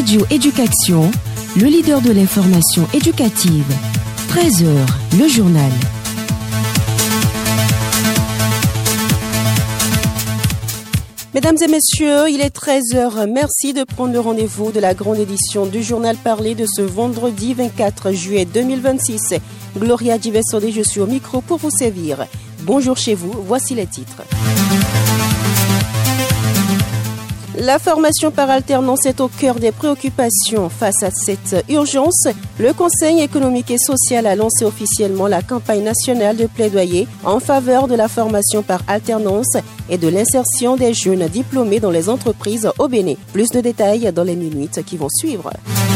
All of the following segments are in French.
Radio Éducation, le leader de l'information éducative. 13h, le journal. Mesdames et messieurs, il est 13h. Merci de prendre le rendez-vous de la grande édition du journal parlé de ce vendredi 24 juillet 2026. Gloria Divesodé, je suis au micro pour vous servir. Bonjour chez vous, voici les titres. La formation par alternance est au cœur des préoccupations. Face à cette urgence, le Conseil économique et social a lancé officiellement la campagne nationale de plaidoyer en faveur de la formation par alternance et de l'insertion des jeunes diplômés dans les entreprises au Bénin. Plus de détails dans les minutes qui vont suivre.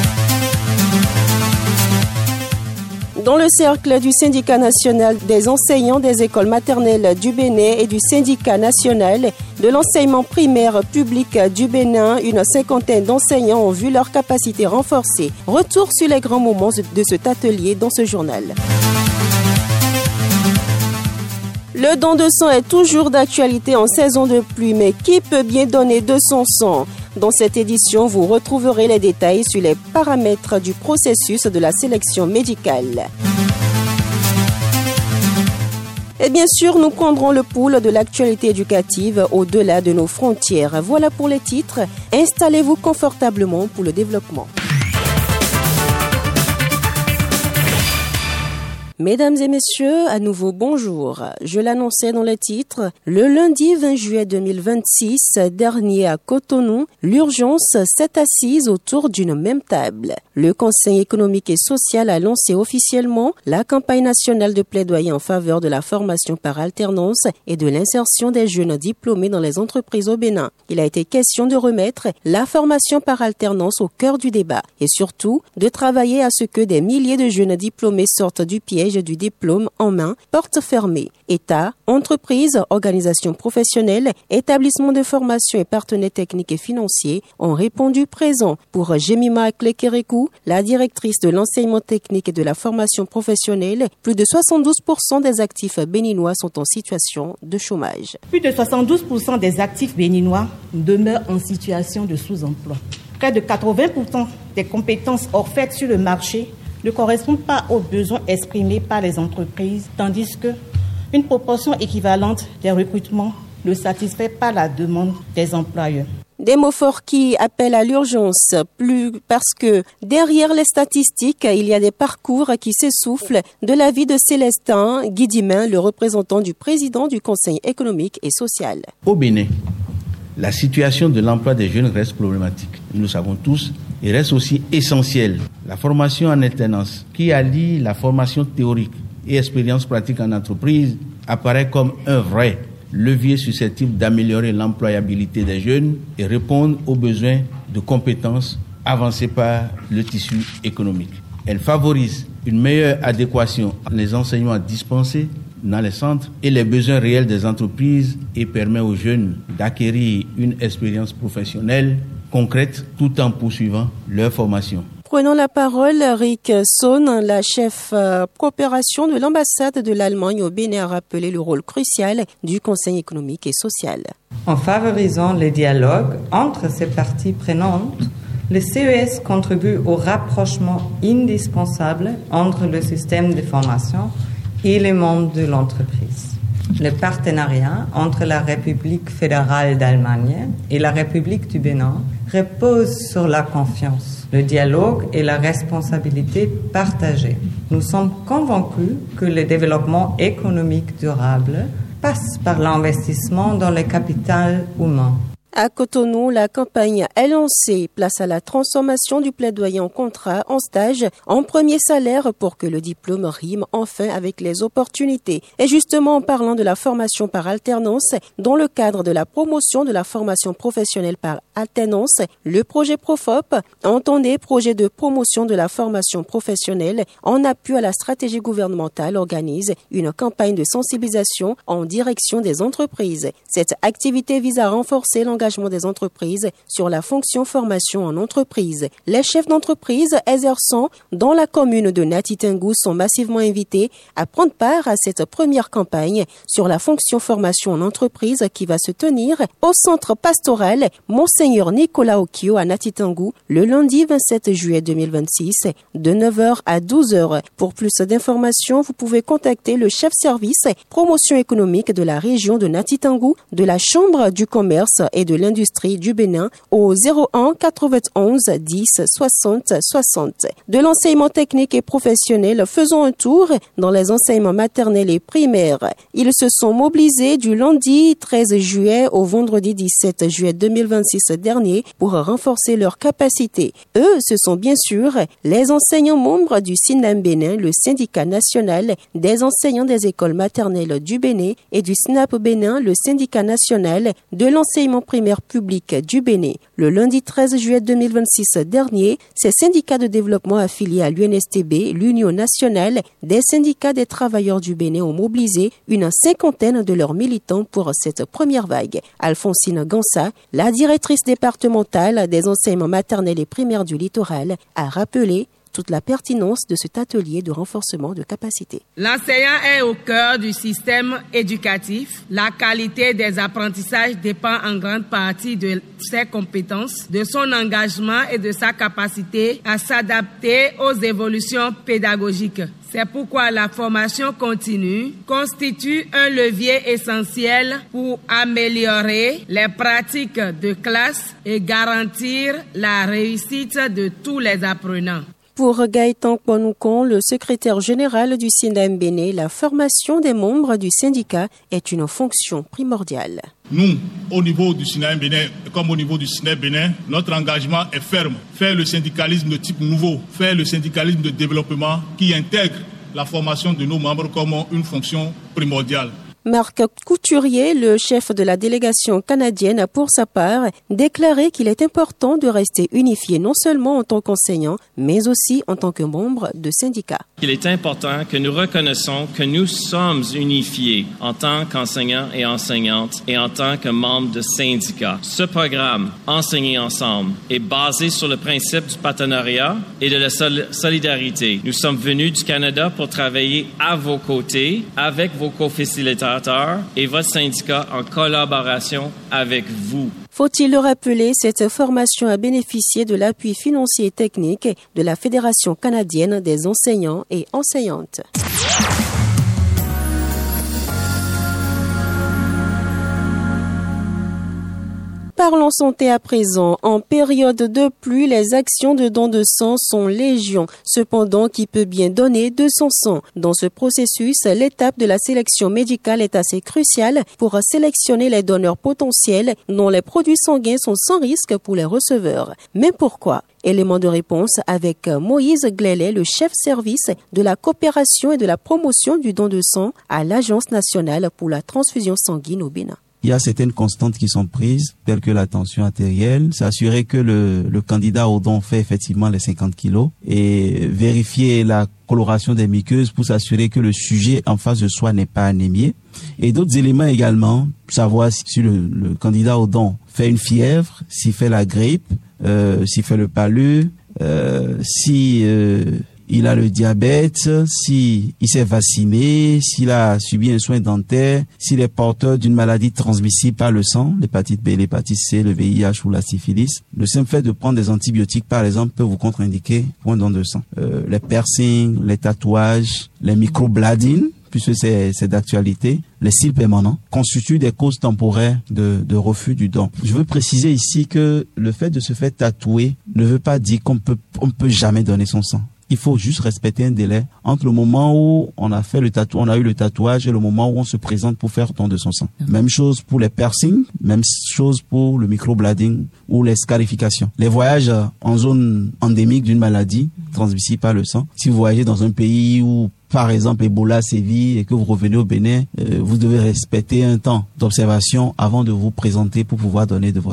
Dans le cercle du syndicat national des enseignants des écoles maternelles du Bénin et du syndicat national de l'enseignement primaire public du Bénin, une cinquantaine d'enseignants ont vu leurs capacités renforcées. Retour sur les grands moments de cet atelier dans ce journal. Le don de sang est toujours d'actualité en saison de pluie, mais qui peut bien donner de son sang ? Dans cette édition, vous retrouverez les détails sur les paramètres du processus de la sélection médicale. Et bien sûr, nous prendrons le pouls de l'actualité éducative au-delà de nos frontières. Voilà pour les titres. Installez-vous confortablement pour le développement. Mesdames et messieurs, à nouveau bonjour. Je l'annonçais dans les titres. Le lundi 20 juillet 2026 dernier à Cotonou, l'urgence s'est assise autour d'une même table. Le Conseil économique et social a lancé officiellement la campagne nationale de plaidoyer en faveur de la formation par alternance et de l'insertion des jeunes diplômés dans les entreprises au Bénin. Il a été question de remettre la formation par alternance au cœur du débat et surtout de travailler à ce que des milliers de jeunes diplômés sortent du piège du diplôme en main, porte fermée. État, entreprises, organisations professionnelles, établissements de formation et partenaires techniques et financiers ont répondu présent. Pour Jemima Klekerekou, la directrice de l'enseignement technique et de la formation professionnelle, plus de 72% des actifs béninois sont en situation de chômage. Plus de 72% des actifs béninois demeurent en situation de sous-emploi. Près de 80% des compétences offertes sur le marché ne correspondent pas aux besoins exprimés par les entreprises, tandis qu'une proportion équivalente des recrutements ne satisfait pas la demande des employeurs. Des mots forts qui appellent à l'urgence, plus parce que derrière les statistiques, il y a des parcours qui s'essoufflent, de l'avis de Célestin Guidimin, le représentant du président du Conseil économique et social. Au Bénin, la situation de l'emploi des jeunes reste problématique. Nous le savons tous. Il reste aussi essentiel la formation en alternance qui allie la formation théorique et expérience pratique en entreprise apparaît comme un vrai levier susceptible d'améliorer l'employabilité des jeunes et répondre aux besoins de compétences avancés par le tissu économique. Elle favorise une meilleure adéquation entre les enseignements dispensés dans les centres et les besoins réels des entreprises et permet aux jeunes d'acquérir une expérience professionnelle concrète tout en poursuivant leur formation. Prenons la parole, Rick Sohn, la chef coopération de l'ambassade de l'Allemagne au Bénin, a rappelé le rôle crucial du Conseil économique et social. En favorisant le dialogue entre ces parties prenantes, le CES contribue au rapprochement indispensable entre le système de formation et le monde de l'entreprise. Le partenariat entre la République fédérale d'Allemagne et la République du Bénin repose sur la confiance, le dialogue et la responsabilité partagée. Nous sommes convaincus que le développement économique durable passe par l'investissement dans le capital humain. À Cotonou, la campagne est lancée. Place à la transformation du plaidoyer en contrat, en stage, en premier salaire pour que le diplôme rime enfin avec les opportunités. Et justement, en parlant de la formation par alternance, dans le cadre de la promotion de la formation professionnelle par alternance, le projet Profop, entendez projet de promotion de la formation professionnelle en appui à la stratégie gouvernementale, organise une campagne de sensibilisation en direction des entreprises. Cette activité vise à renforcer l'engagement l'engagement des entreprises sur la fonction formation en entreprise. Les chefs d'entreprise exerçant dans la commune de Nati Tangou sont massivement invités à prendre part à cette première campagne sur la fonction formation en entreprise qui va se tenir au centre pastoral Monseigneur Nicolas Okio à Nati Tangou le lundi 27 juillet 2026 de 9h à 12h. Pour plus d'informations, vous pouvez contacter le chef service promotion économique de la région de Nati Tangou de la Chambre du commerce et de l'industrie du Bénin au 01 91 10 60 60. De l'enseignement technique et professionnel, faisons un tour dans les enseignements maternels et primaires. Ils se sont mobilisés du lundi 13 juillet au vendredi 17 juillet 2026 dernier pour renforcer leurs capacités. Eux, ce sont bien sûr les enseignants membres du SINAM Bénin, le syndicat national des enseignants des écoles maternelles du Bénin, et du SNAP Bénin, le syndicat national de l'enseignement primaire public du Bénin. Le lundi 13 juillet 2026 dernier, ces syndicats de développement affiliés à l'UNSTB, l'Union nationale des syndicats des travailleurs du Bénin, ont mobilisé une cinquantaine de leurs militants pour cette première vague. Alphonsine Gansa, la directrice départementale des enseignements maternels et primaires du littoral, a rappelé toute la pertinence de cet atelier de renforcement de capacité. L'enseignant est au cœur du système éducatif. La qualité des apprentissages dépend en grande partie de ses compétences, de son engagement et de sa capacité à s'adapter aux évolutions pédagogiques. C'est pourquoi la formation continue constitue un levier essentiel pour améliorer les pratiques de classe et garantir la réussite de tous les apprenants. Pour Gaëtan Kwanoukan, le secrétaire général du SINAM Bénin, la formation des membres du syndicat est une fonction primordiale. Nous, au niveau du SINAM Bénin, comme au niveau du SNEP Bénin, notre engagement est ferme. Faire le syndicalisme de type nouveau, faire le syndicalisme de développement qui intègre la formation de nos membres comme une fonction primordiale. Marc Couturier, le chef de la délégation canadienne, a pour sa part déclaré qu'il est important de rester unifié non seulement en tant qu'enseignant, mais aussi en tant que membre de syndicat. Il est important que nous reconnaissons que nous sommes unifiés en tant qu'enseignants et enseignantes et en tant que membres de syndicats. Ce programme, Enseigner ensemble, est basé sur le principe du partenariat et de la solidarité. Nous sommes venus du Canada pour travailler à vos côtés, avec vos co-facilitateurs et votre syndicat en collaboration avec vous. Faut-il le rappeler, cette formation a bénéficié de l'appui financier et technique de la Fédération canadienne des enseignants et enseignantes. Parlons santé à présent. En période de pluie, les actions de don de sang sont légion. Cependant, qui peut bien donner de son sang? Dans ce processus, l'étape de la sélection médicale est assez cruciale pour sélectionner les donneurs potentiels dont les produits sanguins sont sans risque pour les receveurs. Mais pourquoi? Élément de réponse avec Moïse Glélé, le chef service de la coopération et de la promotion du don de sang à l'Agence nationale pour la transfusion sanguine au Bénin. Il y a certaines constantes qui sont prises, telles que la tension artérielle, s'assurer que le candidat au don fait effectivement les 50 kilos et vérifier la coloration des muqueuses pour s'assurer que le sujet en face de soi n'est pas anémié. Et d'autres éléments également, savoir si le candidat au don fait une fièvre, s'il fait la grippe, s'il fait le palu, si il a le diabète, s'il s'est vacciné, s'il a subi un soin dentaire, s'il est porteur d'une maladie transmissible par le sang, l'hépatite B, l'hépatite C, le VIH ou la syphilis. Le simple fait de prendre des antibiotiques, par exemple, peut vous contre-indiquer pour un don de sang. Les piercings, les tatouages, les microbladings, puisque c'est d'actualité, les cils permanents constituent des causes temporaires de refus du don. Je veux préciser ici que le fait de se faire tatouer ne veut pas dire qu'on peut jamais donner son sang. Il faut juste respecter un délai entre le moment où on a eu le tatouage et le moment où on se présente pour faire don de son sang. Même chose pour les piercings, même chose pour le microblading ou les scarifications. Les voyages en zone endémique d'une maladie transmissible par le sang. Si vous voyagez dans un pays où par exemple Ebola sévit et que vous revenez au Bénin, vous devez respecter un temps d'observation avant de vous présenter pour pouvoir donner de votre sang.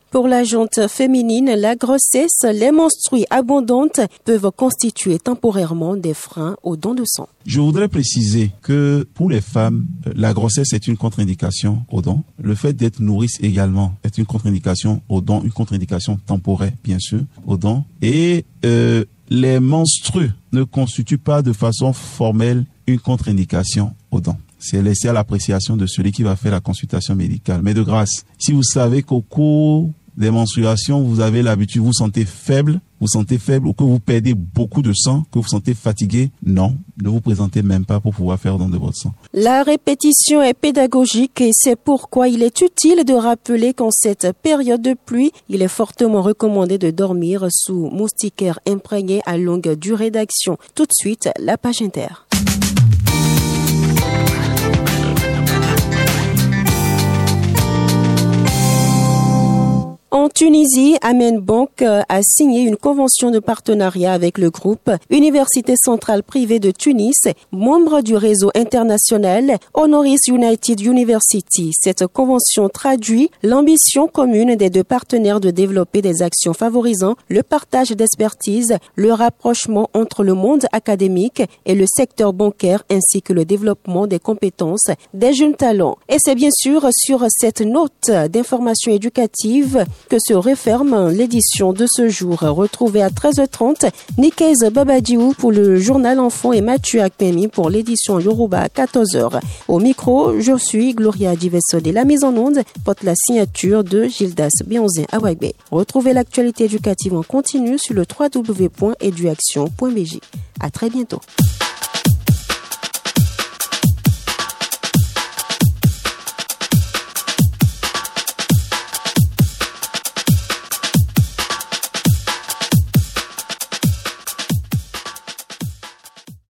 Pour la jante féminine, la grossesse, les menstrues abondantes peuvent constituer temporairement des freins au don de sang. Je voudrais préciser que pour les femmes, la grossesse est une contre-indication au don. Le fait d'être nourrice également est une contre-indication au don, une contre-indication temporaire, bien sûr, au don. Et les menstrues ne constituent pas de façon formelle une contre-indication au don. C'est laissé à l'appréciation de celui qui va faire la consultation médicale. Mais de grâce, si vous savez qu'au cours des menstruations, vous avez l'habitude, vous vous sentez faible ou que vous perdez beaucoup de sang, que vous vous sentez fatigué, non, ne vous présentez même pas pour pouvoir faire don de votre sang. La répétition est pédagogique et c'est pourquoi il est utile de rappeler qu'en cette période de pluie, il est fortement recommandé de dormir sous moustiquaire imprégné à longue durée d'action. Tout de suite, la page inter. En Tunisie, Amen Bank a signé une convention de partenariat avec le groupe Université Centrale Privée de Tunis, membre du réseau international Honoris United University. Cette convention traduit l'ambition commune des deux partenaires de développer des actions favorisant le partage d'expertise, le rapprochement entre le monde académique et le secteur bancaire ainsi que le développement des compétences des jeunes talents. Et c'est bien sûr sur cette note d'information éducative que se referme l'édition de ce jour. Retrouvez à 13h30 Nikez Babadiou pour le journal Enfant et Mathieu Akpemi pour l'édition Yoruba à 14h. Au micro, je suis Gloria Divesode. La mise en onde porte la signature de Gildas Bionzin Awagbe. Retrouvez l'actualité éducative en continu sur le www.eduaction.bj. À très bientôt.